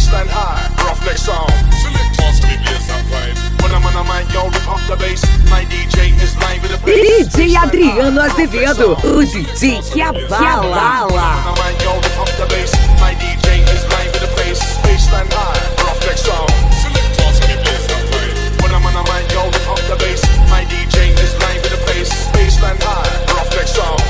Baseline high, roughneck sound. Select us, me blaze that vibe. When I'm on a mic, yo, rip up the bass. My DJ is live with the bass. DJ Adriano Azevedo, o DJ que abala. When I'm on a mic, yo, rip up the bass. My DJ is live with the bass. Baseline high, roughneck sound. Select us, me blaze that vibe. When I'm on a mic, yo, rip up the bass. My DJ is live with the bass. Baseline high, roughneck sound.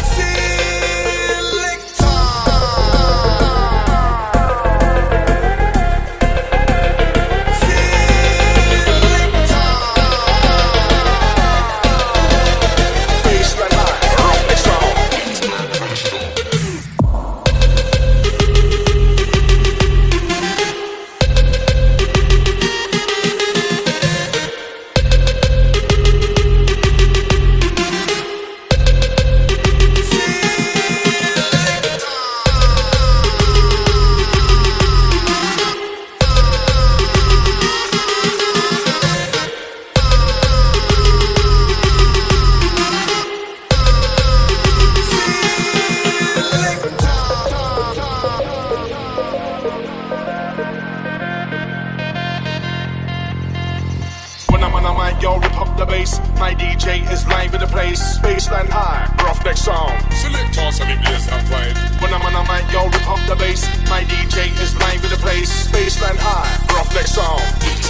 Yo, rip up the bass. My DJ is live in the place. Baseline high, roughneck sound. Select us and me blaze that vibe. When I'm on a mic, yo, rip up the bass. My DJ is live in the place. Baseline high, roughneck sound.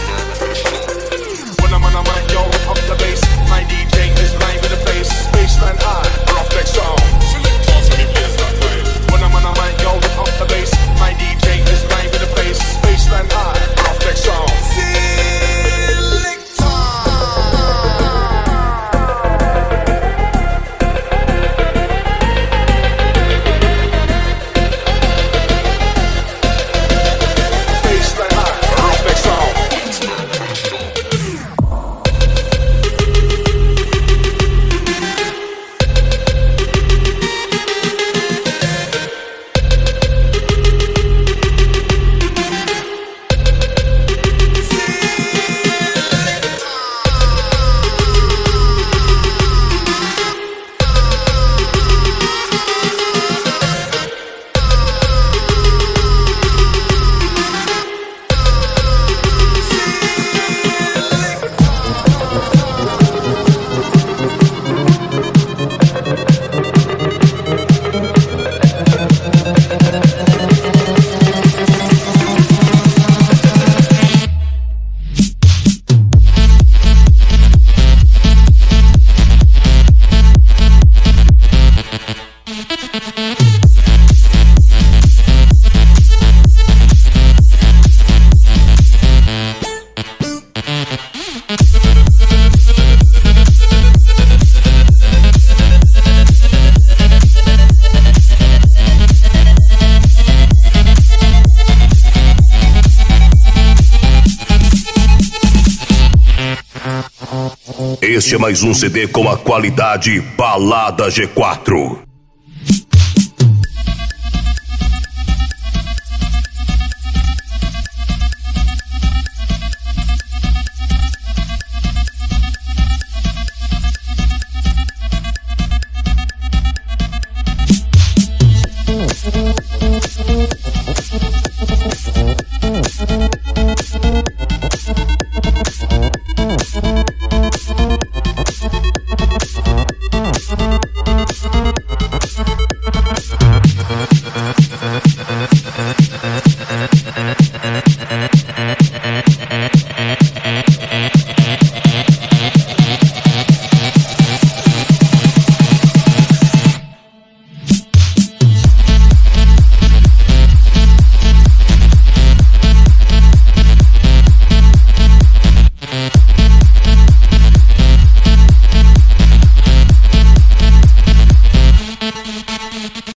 When I'm on a mic, yo, rip up the bass. My DJ is live in the place. Baseline high, roughneck sound. Select us and me blaze that vibe. When I'm on a mic, yo, rip up the bass. My DJ is live in the place. Baseline high, roughneck sound. Este é mais um CD com a qualidade Balada G4.